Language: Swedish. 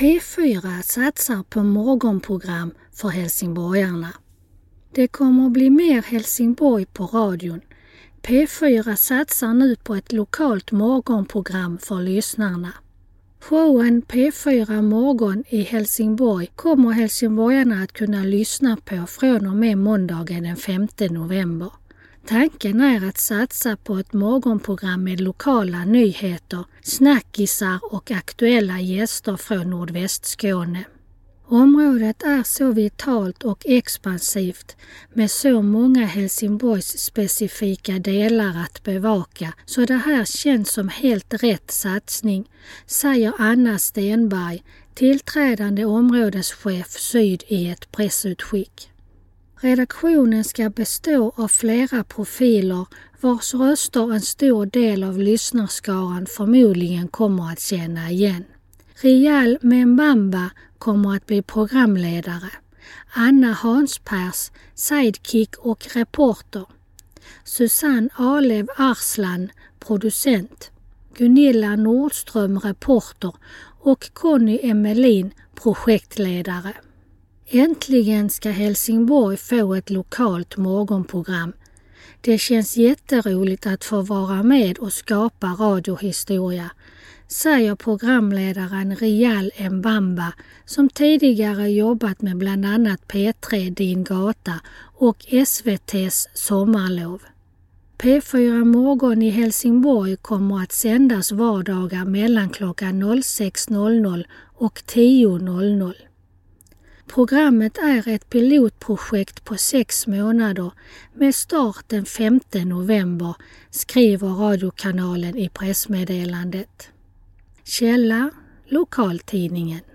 P4 satsar på morgonprogram för helsingborgarna. Det kommer att bli mer Helsingborg på radion. P4 satsar nu på ett lokalt morgonprogram för lyssnarna. Showen P4 Morgon i Helsingborg kommer helsingborgarna att kunna lyssna på från och med måndagen den 5 november. Tanken är att satsa på ett morgonprogram med lokala nyheter, snackisar och aktuella gäster från Nordvästskåne. Området är så vitalt och expansivt med så många Helsingborgs specifika delar att bevaka, så det här känns som helt rätt satsning, säger Anna Stenberg, tillträdande områdeschef Syd i ett pressutskick. Redaktionen ska bestå av flera profiler vars röster en stor del av lyssnarskaran förmodligen kommer att känna igen. Rial Membamba kommer att bli programledare. Anna Hanspers, sidekick och reporter. Susanne Alev Arslan, producent. Gunilla Nordström, reporter och Conny Emmelin, projektledare. Äntligen ska Helsingborg få ett lokalt morgonprogram. Det känns jätteroligt att få vara med och skapa radiohistoria, säger programledaren Rial Mbamba som tidigare jobbat med bland annat P3 Din Gata och SVT:s Sommarlov. P4 Morgon i Helsingborg kommer att sändas vardagar mellan klockan 06.00 och 10.00. Programmet är ett pilotprojekt på 6 månader med start den 5 november, skriver radiokanalen i pressmeddelandet. Källa: Lokaltidningen.